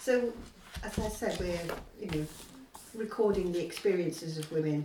So, as I said, we're recording the experiences of women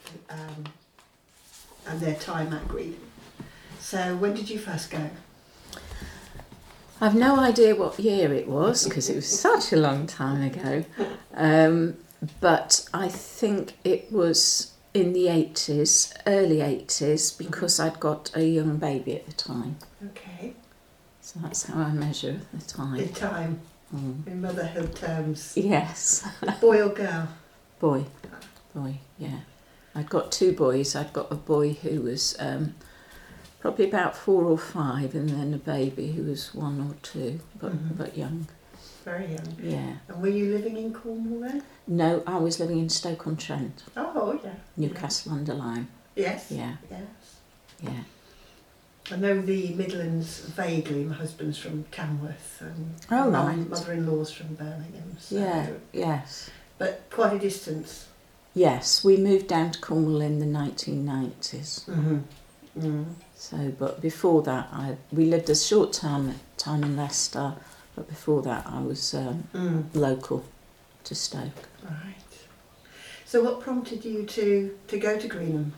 and their time at Greenham. So, when did you first go? I've no idea what year it was because it was such a long time ago. But I think it was in the 80s, early 80s, because I'd got a young baby at the time. Okay. So that's how I measure the time. The time, in motherhood terms. Yes. Boy or girl? Boy, yeah. I'd got 2 boys. I'd got a boy who was probably about 4 or 5, and then a baby who was 1 or 2, but young. Very young. Yeah. And were you living in Cornwall then? No, I was living in Stoke-on-Trent. Oh, yeah. Newcastle-under-Lyme. Yes. Yeah. Yes. Yeah. I know the Midlands vaguely. My husband's from Tamworth and my mother-in-law's from Birmingham. So, yeah, yes. But quite a distance. Yes, we moved down to Cornwall in the 1990s. So, but before that, we lived a short time in Leicester, but before that I was local to Stoke. Right. So what prompted you to go to Greenham?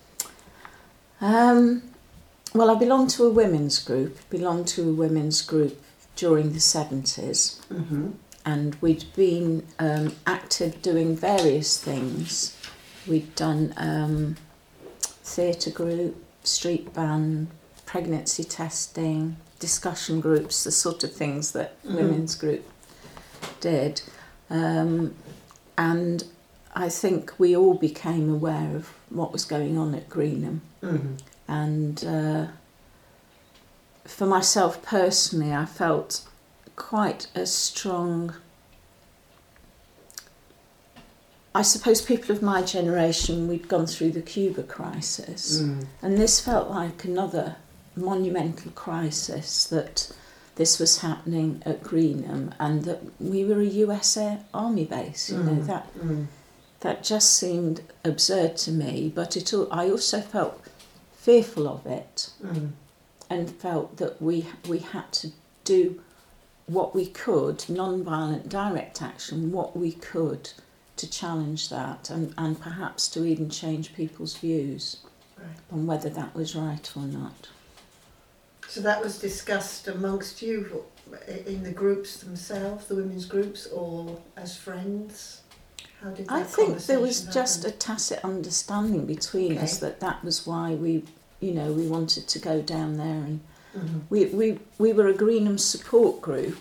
Well, I belonged to a women's group during the 70s. And we'd been active doing various things. We'd done theatre group, street band, pregnancy testing, discussion groups, the sort of things that women's group did. And I think we all became aware of what was going on at Greenham. And for myself personally, I felt quite a strong... I suppose people of my generation, we'd gone through the Cuba crisis, and this felt like another monumental crisis, that this was happening at Greenham, and that we were a US Army base. That just seemed absurd to me, but I also felt fearful of it, and felt that we had to do what we could, non-violent direct action, what we could to challenge that, and perhaps to even change people's views on whether that was right or not. So that was discussed amongst you in the groups themselves, the women's groups, or as friends? How did that I think there was happen? just a tacit understanding between us that was why we wanted to go down there, and we were a Greenham support group.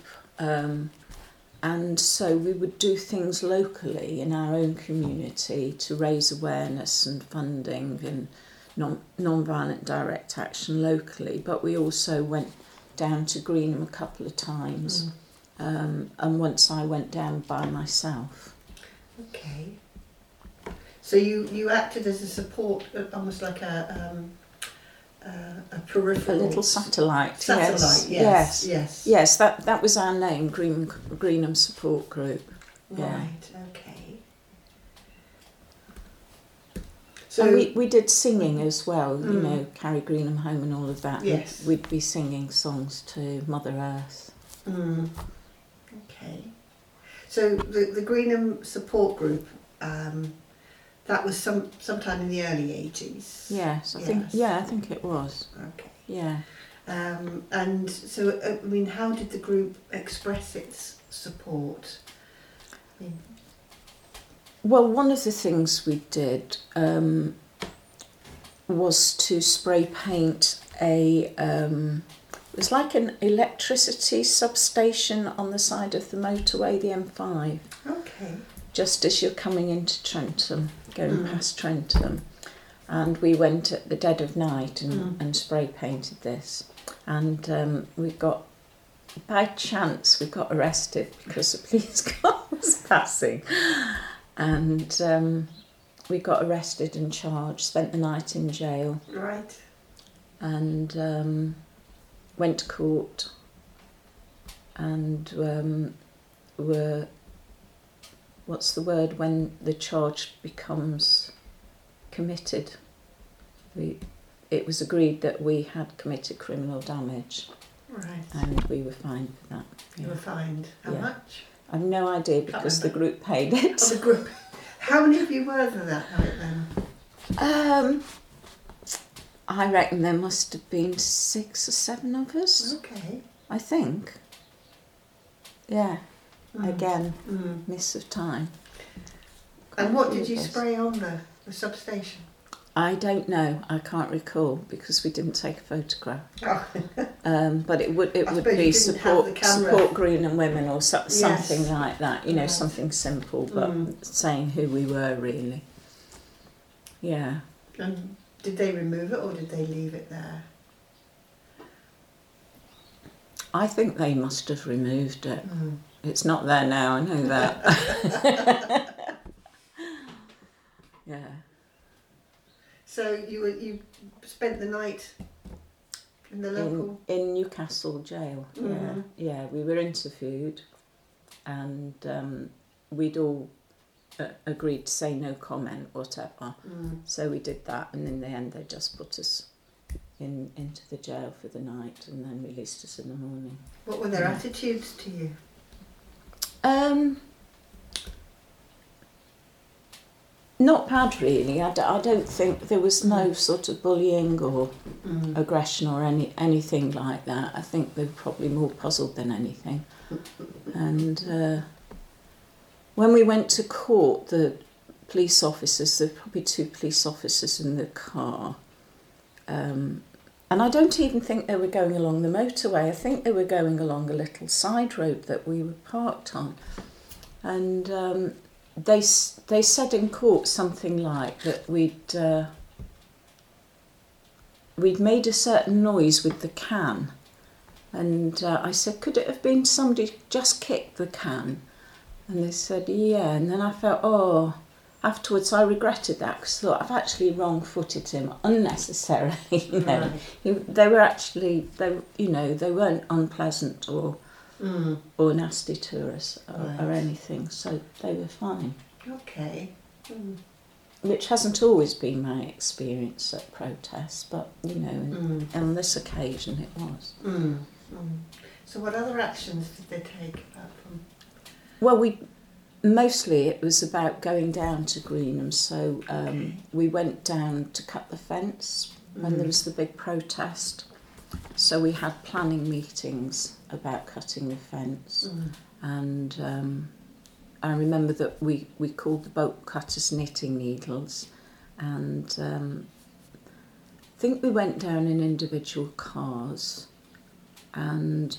And so we would do things locally in our own community to raise awareness and funding and non-violent direct action locally. But we also went down to Greenham a couple of times, and once I went down by myself. Okay. So you acted as a support, almost like a peripheral... A little satellite, yes. Yes, that was our name, Greenham Support Group. Yeah. Right, okay. So and we did singing as well, Carry Greenham Home and all of that. Yes. We'd be singing songs to Mother Earth. Okay. So the Greenham Support Group, that was sometime in the early 80s. Yes, I think it was. Okay. Yeah. And so, how did the group express its support? Well, one of the things we did was to spray paint it was like an electricity substation on the side of the motorway, the M5. Okay. Just as you're coming into Trentham, going past Trentham. And we went at the dead of night and spray painted this. And by chance, we got arrested because a police car was passing. And we got arrested and charged, spent the night in jail. Right. And went to court and were... What's the word when the charge becomes committed? It was agreed that we had committed criminal damage. Right. And we were fined for that. You were fined. How much? I've no idea because the group paid it. Oh, the group. How many of you were there that night then? I reckon there must have been 6 or 7 of us. Okay. I think. Yeah. Mm. Again, miss of time. And what did you spray on the substation? I don't know. I can't recall because we didn't take a photograph. Oh. But it would be support Green and Women or something like that. You know, something simple, but saying who we were really. Yeah. And did they remove it or did they leave it there? I think they must have removed it. It's not there now. I know that. Yeah. So you spent the night in the local in Newcastle jail. Yeah. We were interviewed, and we'd all agreed to say no comment, whatever. So we did that, and in the end, they just put us into the jail for the night, and then released us in the morning. What were their attitudes to you? Not bad, really. I don't think there was no sort of bullying or aggression or anything like that. I think they were probably more puzzled than anything. And when we went to court, the police officers, there were probably 2 police officers in the car. And I don't even think they were going along the motorway. I think they were going along a little side road that we were parked on. And they said in court something like that we'd made a certain noise with the can, and I said, could it have been somebody just kicked the can? And they said, yeah. And then I felt, afterwards I regretted that because I thought I've actually wrong-footed him unnecessarily. You know, they weren't unpleasant or nasty to us or anything, so they were fine. Okay. Which hasn't always been my experience at protests, but you know, on this occasion it was. So what other actions did they take apart from? Well, mostly it was about going down to Greenham, so we went down to cut the fence when there was the big protest. So we had planning meetings about cutting the fence, and I remember that we called the bolt cutters knitting needles, and I think we went down in individual cars, and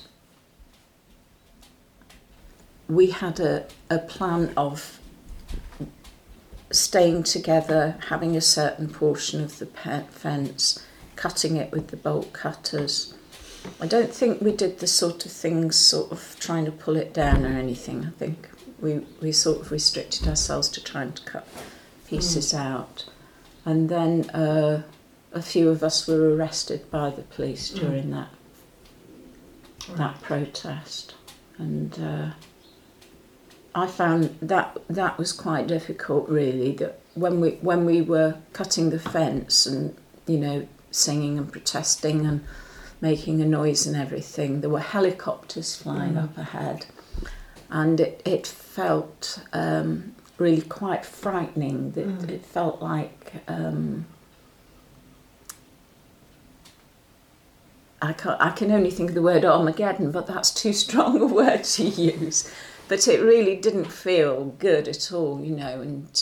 we had a plan of staying together, having a certain portion of the fence, cutting it with the bolt cutters. I don't think we did the sort of things sort of trying to pull it down or anything. I think we sort of restricted ourselves to trying to cut pieces out. And then a few of us were arrested by the police during that protest. And I found that was quite difficult, really, that when we were cutting the fence and, you know, singing and protesting and making a noise and everything, there were helicopters flying up ahead, and it felt really quite frightening. It felt like I can only think of the word Armageddon, but that's too strong a word to use. But it really didn't feel good at all, you know, and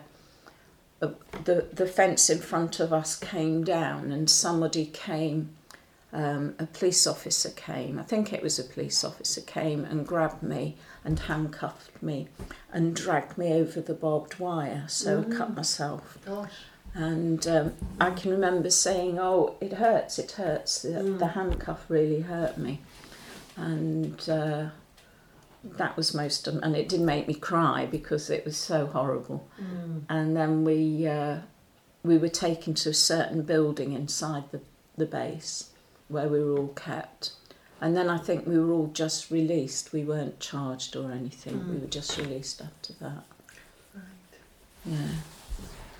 the fence in front of us came down, and somebody came, a police officer came, I think it was a police officer, came and grabbed me and handcuffed me and dragged me over the barbed wire, so I cut myself. Gosh. And I can remember saying, oh, it hurts, the handcuff really hurt me. And that was and it did make me cry because it was so horrible. And then we were taken to a certain building inside the base where we were all kept. And then I think we were all just released. We weren't charged or anything. We were just released after that. Right. Yeah.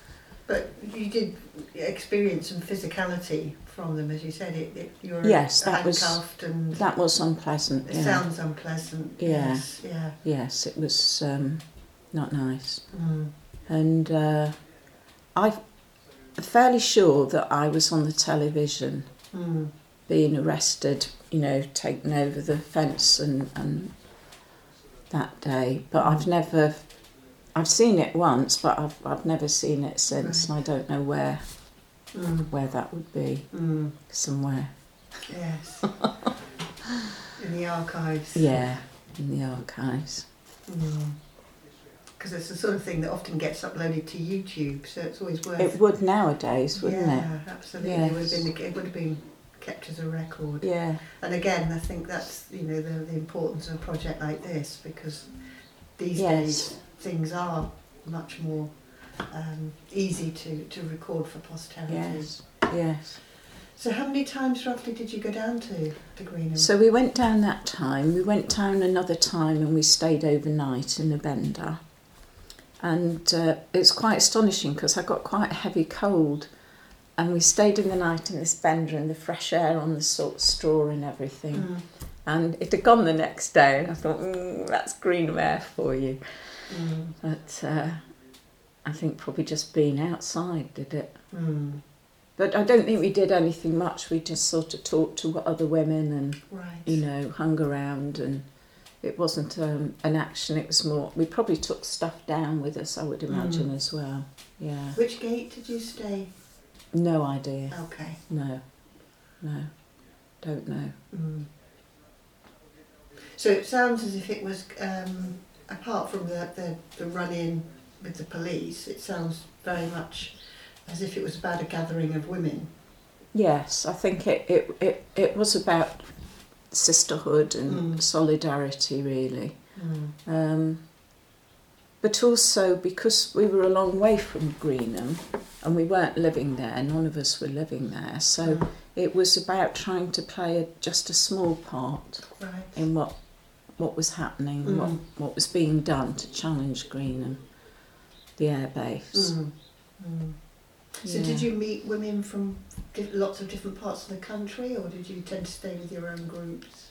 But you did experience some physicality from them, as you said. You were Yes, handcuffed and that was unpleasant. it sounds unpleasant. Yeah. Yes, yeah. Yes, it was not nice. Mm. And I'm fairly sure that I was on the television being arrested, you know, taken over the fence and that day. But I've seen it once, but I've never seen it since, and I don't know where that would be. Somewhere. Yes. In the archives. Yeah, in the archives. Because it's the sort of thing that often gets uploaded to YouTube, so it's always worth. It would nowadays, wouldn't it? Yeah, absolutely. Yes. It would have been kept as a record. Yeah. And again, I think that's the importance of a project like this, because these Yes. days things are much more easy to record for posterity. Yes. Yes. So how many times roughly did you go down to Greenham? So we went down that time. We went down another time and we stayed overnight in a bender. And it's quite astonishing because I got quite a heavy cold, and we stayed in the night in this bender and the fresh air on the salt straw and everything. And it had gone the next day, and I thought, that's Greenham air for you. But I think probably just being outside did it. But I don't think we did anything much. We just sort of talked to other women and, you know, hung around, and it wasn't an action, it was more, we probably took stuff down with us, I would imagine, as well. Yeah. Which gate did you stay? No idea. Okay. No, don't know. So it sounds as if it was, apart from the run-in with the police, it sounds very much as if it was about a gathering of women. Yes, I think it was about sisterhood and solidarity, really. But also because we were a long way from Greenham and we weren't living there, none of us were living there, so it was about trying to play just a small part in what was happening, what was being done to challenge Greenham, the air base. So did you meet women from lots of different parts of the country, or did you tend to stay with your own groups?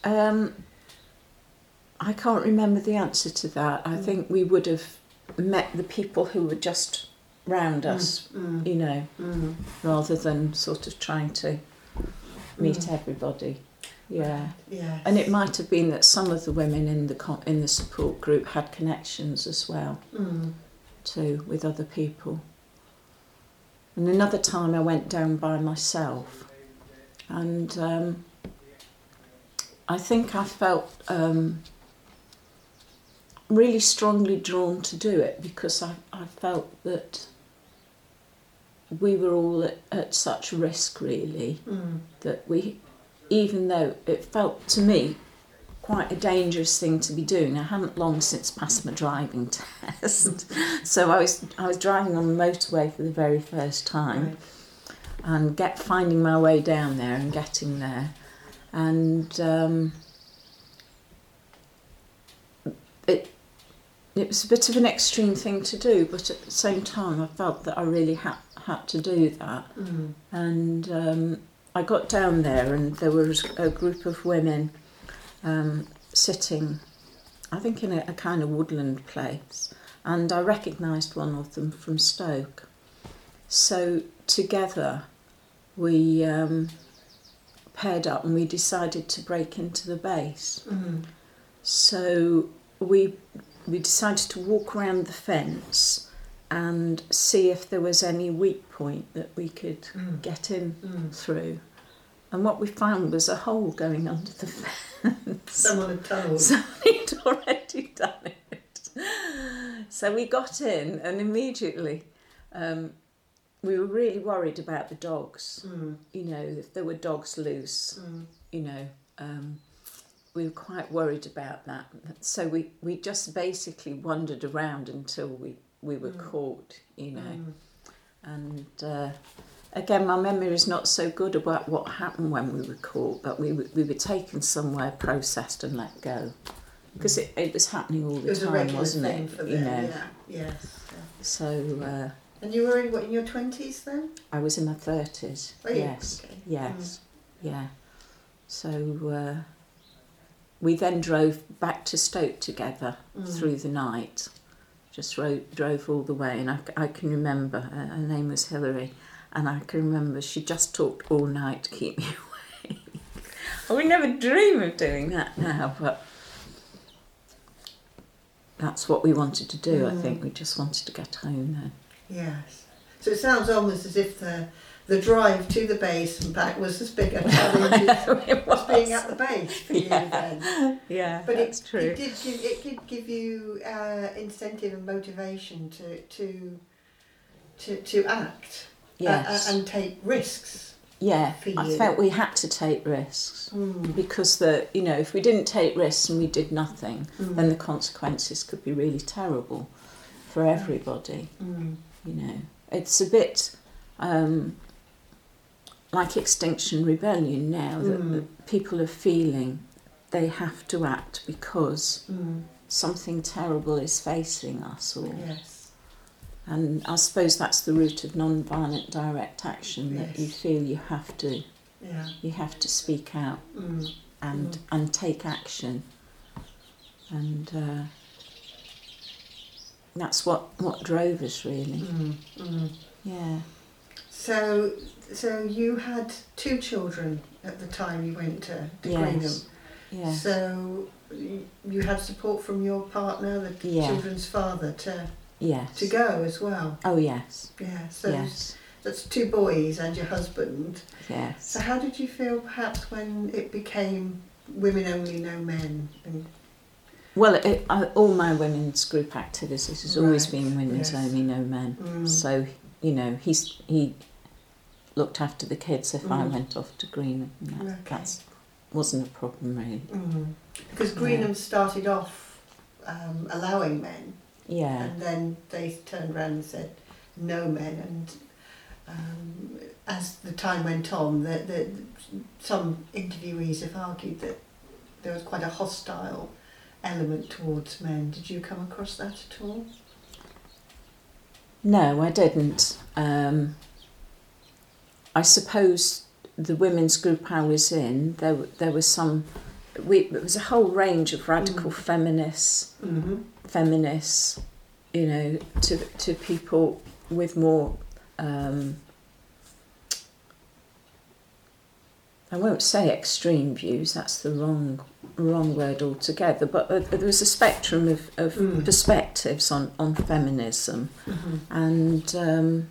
I can't remember the answer to that. I think we would have met the people who were just round us, you know, rather than sort of trying to meet everybody. Yeah. Yes. And it might have been that some of the women in the support group had connections as well, too, with other people. And another time I went down by myself, and I think I felt really strongly drawn to do it because I felt that we were all at such risk, really, that we, even though it felt to me quite a dangerous thing to be doing. I hadn't long since passed my driving test, so I was driving on the motorway for the very first time, and finding my way down there and getting there, and it was a bit of an extreme thing to do, but at the same time I felt that I really had to do that, and I got down there and there was a group of women sitting, I think in a kind of woodland place, and I recognised one of them from Stoke. So together we paired up and we decided to break into the base. So we decided to walk around the fence and see if there was any weak point that we could get in through. And what we found was a hole going under the fence. Someone had tunnelled. Somebody had already done it. So we got in, and immediately we were really worried about the dogs. You know, if there were dogs loose, you know, we were quite worried about that. So we just basically wandered around until we were caught, you know. And again, my memory is not so good about what happened when we were caught, but we were taken somewhere, processed and let go. Because it was happening all the time, wasn't it? For them, you know. yeah. Yes. So And you were in your 20s then? I was in my 30s. Oh, yeah. Yes. Okay. Yes. Yeah. So we then drove back to Stoke together through the night. Just drove all the way, and I can remember, her name was Hilary, and I can remember she just talked all night to keep me awake. I would never dream of doing that now, but that's what we wanted to do, I think. We just wanted to get home then. Yes. So it sounds almost as if the drive to the base and back was as big a challenge as being at the base for you then. Yeah, but that's true. It did give you incentive and motivation to act. Yes. And take risks. Yeah, for you. I felt we had to take risks because if we didn't take risks and we did nothing, then the consequences could be really terrible for everybody. It's a bit like Extinction Rebellion now, that people are feeling they have to act because something terrible is facing us all. Yes. And I suppose that's the root of non-violent direct action, that you feel you have to speak out and take action. And that's what drove us, really. Yeah. So you had 2 children at the time you went to Greenham. Yes. So you had support from your partner, the children's father, to go as well. Oh yes. Yeah. So that's 2 boys and your husband. Yes. So how did you feel perhaps when it became women only, no men? Well, all my women's group activities has always been women's only, no men. So he looked after the kids if I went off to Greenham. That wasn't a problem really. Because Greenham started off allowing men. Yeah. And then they turned around and said no men. And as the time went on, some interviewees have argued that there was quite a hostile element towards men. Did you come across that at all? No, I didn't. I suppose the women's group I was in, there was some. It was a whole range of radical feminists, to people with more. I won't say extreme views. That's the wrong word altogether. But there was a spectrum of perspectives on feminism, and.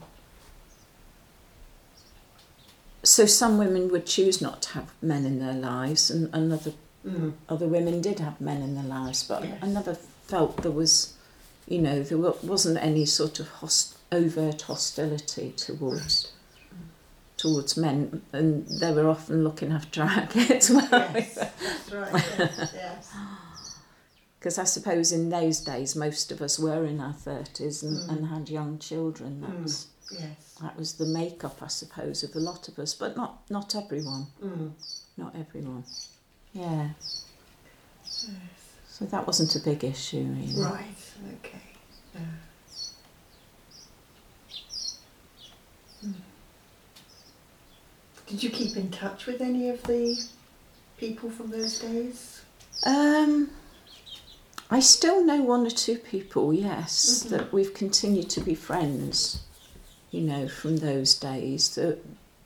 So some women would choose not to have men in their lives, and other women did have men in their lives. But I never felt there was, there wasn't any sort of overt hostility towards men, and they were often looking after our kids well. Yes, that's right. Yes. Because I suppose in those days most of us were in our 30s and had young children. That was the makeup, I suppose, of a lot of us, but not everyone. Not everyone. Yeah. Yes. So that wasn't a big issue, really. Right. Okay. Did you keep in touch with any of the people from those days? I still know 1 or 2 people, yes, that we've continued to be friends. From those days. The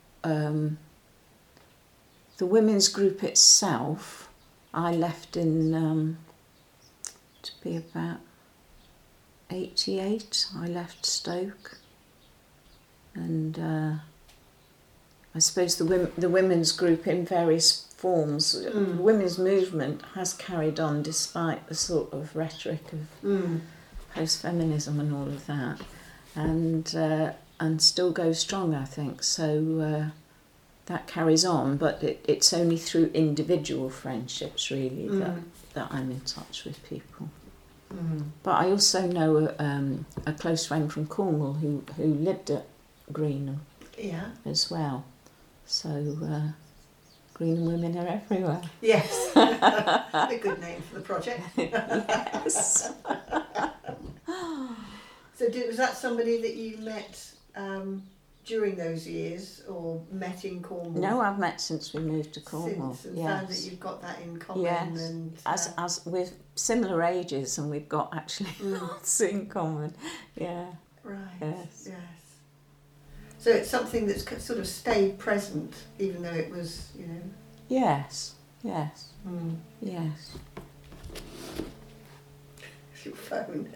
women's group itself, I left in to be about 88. I left Stoke, and I suppose the women's group in various forms, the women's movement has carried on despite the sort of rhetoric of post-feminism and all of that, and still goes strong, I think. So that carries on, but it's only through individual friendships, really, that I'm in touch with people. But I also know a close friend from Cornwall who lived at Greenham as well. So Greenham women are everywhere. Yes, a good name for the project. Yes. So was that somebody that you met during those years, or met in Cornwall? No, I've met since we moved to Cornwall. Since, and found that you've got that in common. Yes, and as we're similar ages, and we've got actually lots in common. Yeah. Right. Yes. Yes. So it's something that's sort of stayed present, even though it was, you know. Yes. Yes. Yes. It's your phone.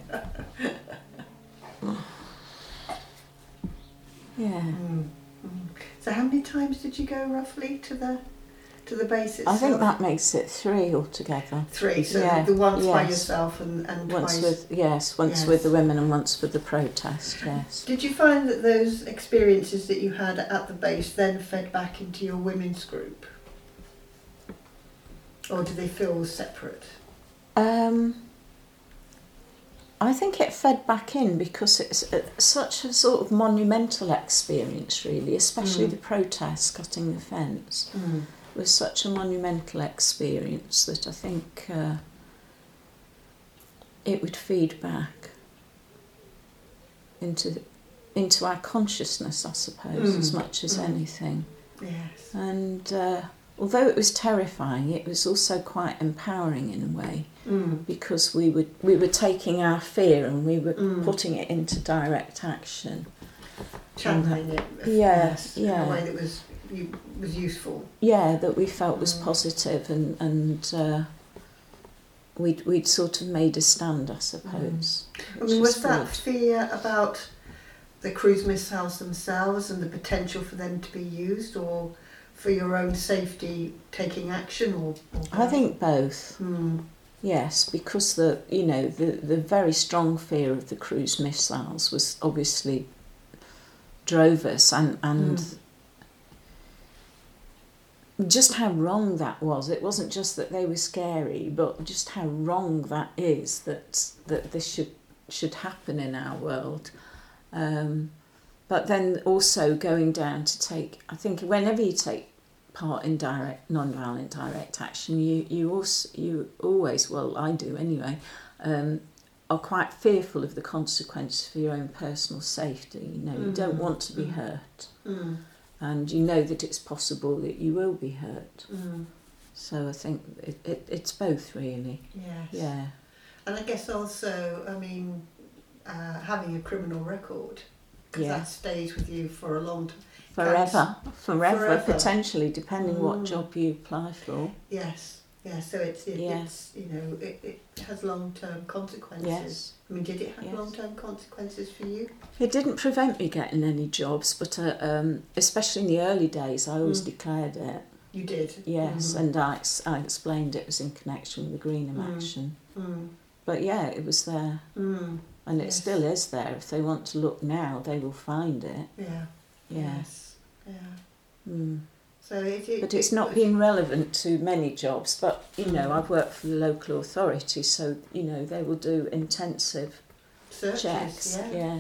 Yeah. So how many times did you go roughly to the base itself? I think that makes it 3 altogether. 3. So Yeah, the once by yes. yourself and Once twice. once with the women and once for the protest. Yes. Did you find that those experiences that you had at the base then fed back into your women's group, or do they feel separate? I think it fed back in because it's such a sort of monumental experience, really, especially the protest, cutting the fence. Was such a monumental experience that I think it would feed back into our consciousness, I suppose, as much as anything. Yes. And although it was terrifying, it was also quite empowering in a way, because we were taking our fear and we were putting it into direct action. Channeling it. Yes, In a way that was useful. Yeah, that we felt was positive, and we'd sort of made a stand, I suppose. I mean, was that fear about the cruise missiles themselves and the potential for them to be used, or for your own safety taking action, or I think both. Yes, because the very strong fear of the cruise missiles was obviously drove us, and just how wrong that was. It wasn't just that they were scary, but just how wrong that is, that this should happen in our world. But then also going down to take, I think whenever you take part in non-violent direct action, you always, well, I do anyway, are quite fearful of the consequences for your own personal safety. You know, you don't want to be hurt. And you know that it's possible that you will be hurt. So I think it's both, really. Yes. Yeah. And I guess also, I mean, having a criminal record, because that stays with you for a long time. Forever, potentially, depending what job you apply for. Yes. Yeah, so it's you know, it has long-term consequences. Yes. I mean, did it have long-term consequences for you? It didn't prevent me getting any jobs, but especially in the early days, I always declared it. You did? Yes, and I explained it was in connection with the Greenham action. But yeah, it was there. And it still is there. If they want to look now, they will find it. Yeah. Yes. Yeah. So but it's not been relevant to many jobs. But you know, I've worked for the local authority, so you know they will do intensive searches, checks. Yeah.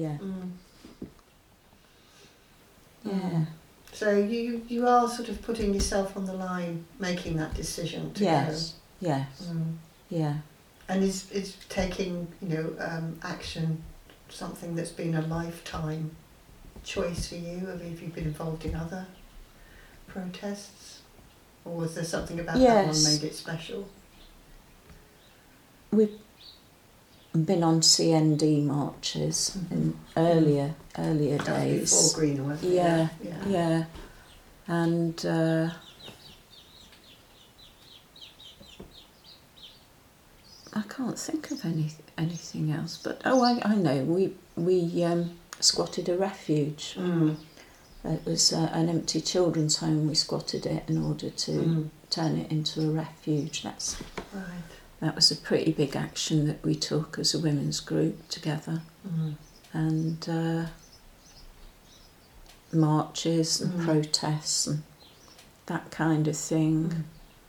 So you are sort of putting yourself on the line, making that decision to go. Yes. Yeah. And is taking action something that's been a lifetime choice for you? I mean, have you been involved in other protests, or was there something about that one made it special? We've been on CND marches in earlier days. That was before Green, wasn't it? Yeah. And I can't think of anything else. But I know we squatted a refuge. It was an empty children's home. We squatted it in order to turn it into a refuge. That was a pretty big action that we took as a women's group together. And marches and protests and that kind of thing.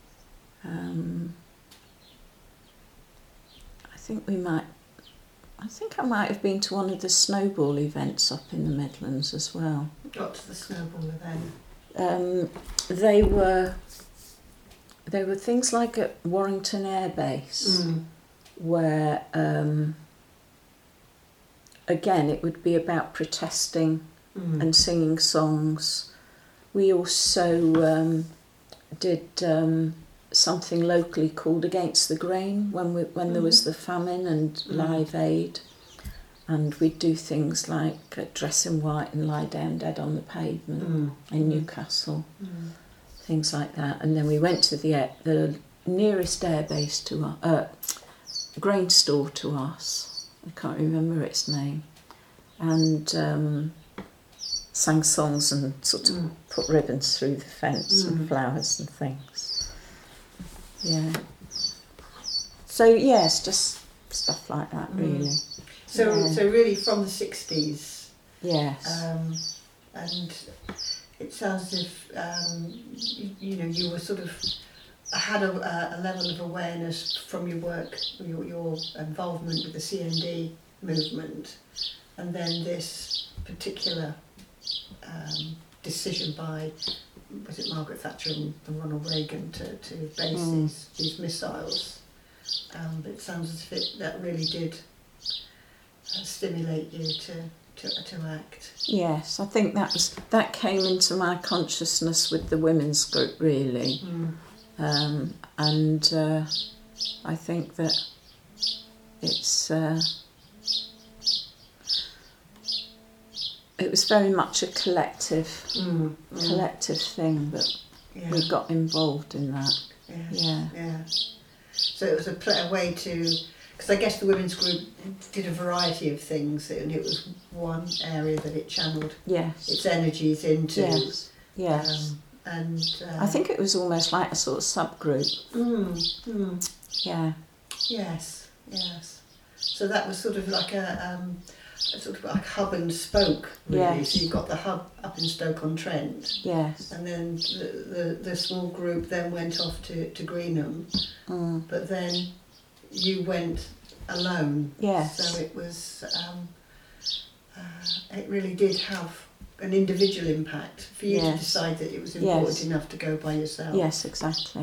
I think I might have been to one of the snowball events up in the Midlands as well. What's the snowball event? They were things like at Warrington Air Base, where again, it would be about protesting and singing songs. We also did something locally called Against the Grain when there was the famine and Live Aid. And we'd do things like dress in white and lie down dead on the pavement in Newcastle, things like that. And then we went to the nearest airbase to grain store to us. I can't remember its name, and sang songs and sort of put ribbons through the fence and flowers and things. Yeah. So yes, just stuff like that, really. So really from the 60s. Yes. And it sounds as if you were sort of had a level of awareness from your work, your involvement with the CND movement, and then this particular decision by, was it Margaret Thatcher and Ronald Reagan to base these missiles. But it sounds as if that really did stimulate you to act. Yes, I think that came into my consciousness with the women's group, really. And I think that it's it was very much a collective thing that we got involved in that. Yeah. So it was a way to, because I guess the women's group did a variety of things, and it was one area that it channeled its energies into. Yes. And I think it was almost like a sort of subgroup. Yeah. Yes. So that was sort of like a hub and spoke, really. Yes. So you've got the hub up in Stoke-on-Trent. Yes. And then the small group then went off to Greenham. But then you went alone. Yes. So it was, it really did have an individual impact for you to decide that it was important enough to go by yourself. Yes, exactly.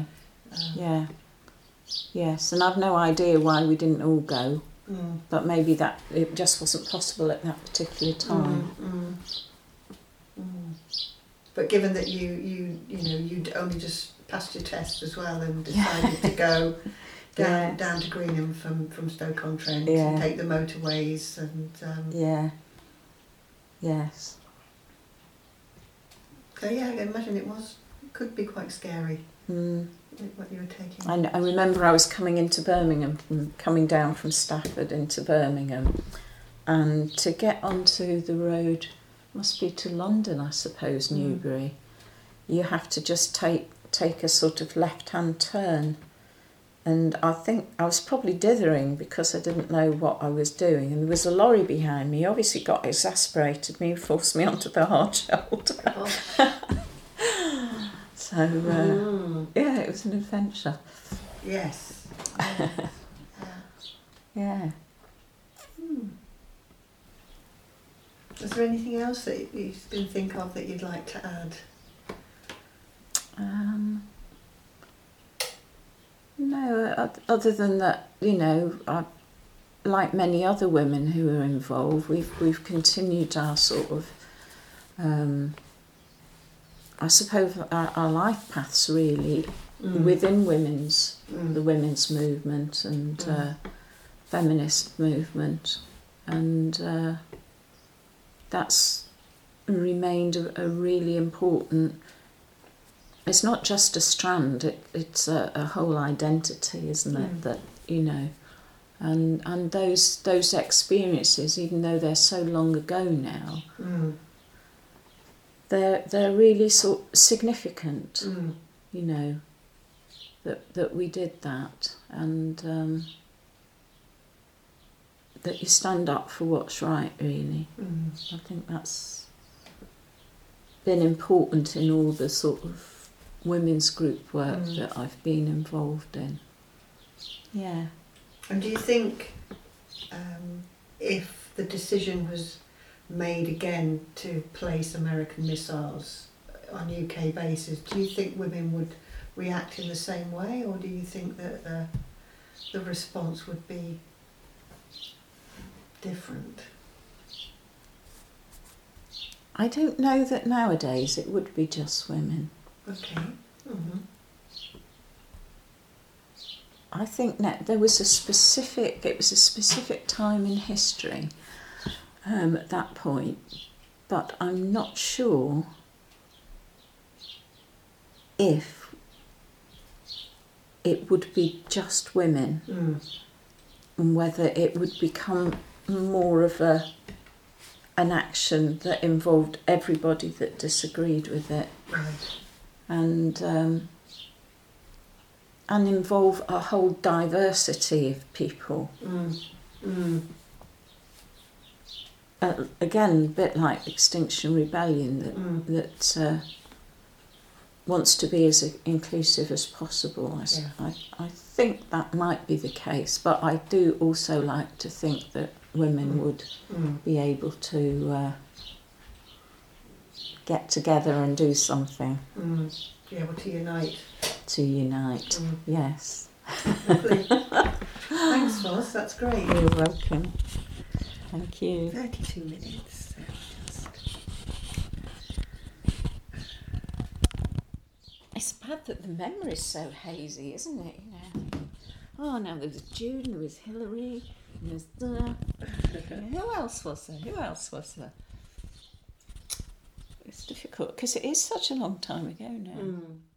Yes, and I've no idea why we didn't all go, but maybe that it just wasn't possible at that particular time. But given that you'd only just passed your test as well and decided to go down to Greenham from Stoke-on-Trent and take the motorways and yes. So I imagine it could be quite scary what you were taking. I remember I was coming down from Stafford into Birmingham, and to get onto the road, must be to London, I suppose, Newbury, you have to just take a sort of left-hand turn. And I think I was probably dithering because I didn't know what I was doing. And there was a lorry behind me. He obviously got exasperated me and forced me onto the hard shoulder. So, it was an adventure. Yes. Yeah. Is there anything else that you can think of that you'd like to add? No, other than that, like many other women who are involved, we've continued our sort of, I suppose, our life paths really within the women's movement and feminist movement, and that's remained a really important. It's not just a strand; it's a whole identity, isn't it? That and those experiences, even though they're so long ago now, they're really sort of significant. That we did that, and that you stand up for what's right. Really, I think that's been important in all the sort of women's group work that I've been involved in. Yeah. And do you think if the decision was made again to place American missiles on UK bases, do you think women would react in the same way, or do you think that the response would be different? I don't know that nowadays it would be just women. Okay. Mm-hmm. I think that it was a specific time in history at that point, but I'm not sure if it would be just women and whether it would become more of an action that involved everybody that disagreed with it. Right. And involve a whole diversity of people. Again, a bit like Extinction Rebellion, that wants to be as inclusive as possible. I think that might be the case, but I do also like to think that women would be able to get together and do something. Be able to unite. To unite, yes. Lovely. Thanks, Ross, that's great. You're welcome. Thank you. 32 minutes. So just... It's bad that the memory's so hazy, isn't it? You know. Oh, now there was June, there was Hillary, there was who else was there? It's difficult because it is such a long time ago now.